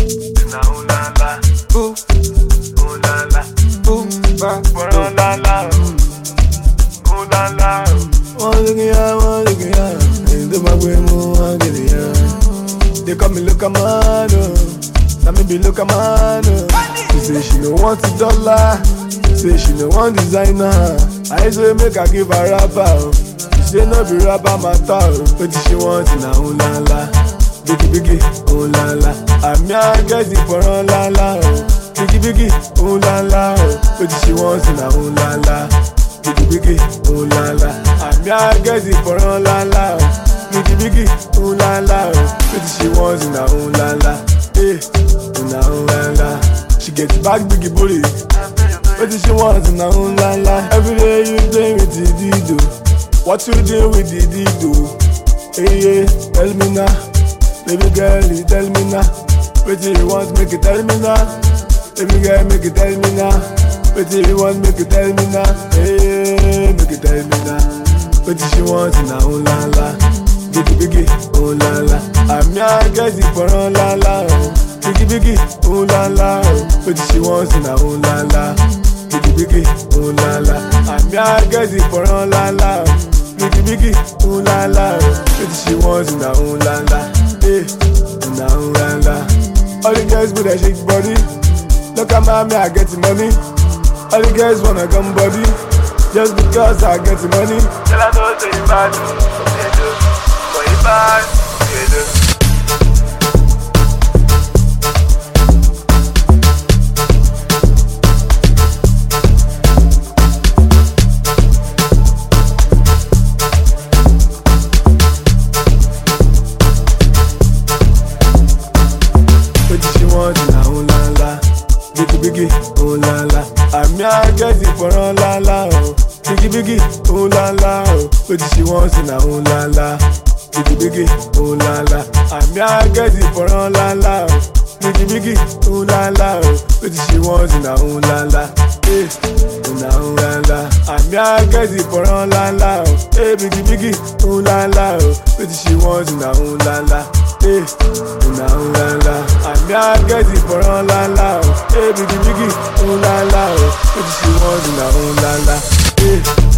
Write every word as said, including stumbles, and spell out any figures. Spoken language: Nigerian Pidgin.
na ooh la la, Ooh, ooh la la, ooh, ba, ooh la la, ooh la la. one look at one look at into my brain, one get it. They call me look a man, oh. Now me be look a man, oh. She say she no want a dollar, say she no want designer. I say make her give her rapper, oh. She say no be rapper matter, oh. But she want it now, ooh la la, biggie biggie, ooh la la. I'm ya get it for ooh la la, oh. Biggie biggie, ooh la la, oh. But she want it now, ooh la la, biggie biggie, ooh la la. I'm ya get it for ooh la la, oh. Biggie biggie, ooh la la, oh. But she want it now, ooh la la, eh, ooh la ooh la la. She get back biggie booty. What does she want in her own la la? Every day you play with the dido. What you do with the dido? Hey yeah, tell me now. Baby girl, you tell me now. What do you want, make it tell me now. Baby girl, make it tell me now. What do you want, make it tell me now. Hey, make it tell me now. What does she want in her own la la? Biggie biggie, oh la la. I'm ya get it for oh la la, oh. Biggie biggie, oh la la, oh. What she wants in her oh la la. Biggie biggie, oh la la. I'm ya get it for oh la la, oh. Biggie biggie, oh la la, oh. What she wants in her oh la la, eh, in her oh la la. All the girls with a shake body. Look at mommy, I get the money. All the girls wanna come body. Just because I get the money. Tell her no say you bad, you do, but you bad, you do. Biggie biggie, oh la la. I'm ya get it for oh la la, oh. Biggie biggie, oh la la, oh. What she wants in her oh la la. Biggie biggie, oh la la. I'm ya get it for oh la la, oh. Biggie biggie, oh la la, oh. What she wants in her oh la la, eh, oh la oh la la. I'm ya get it for oh la la, oh. Hey biggie biggie, oh la la, oh. What she wants in her oh la la, eh, oh la oh la la. I'm ya get it for oh la la, oh. Hey biggie biggie, oh la la, oh. What she wants in her oh la la, eh.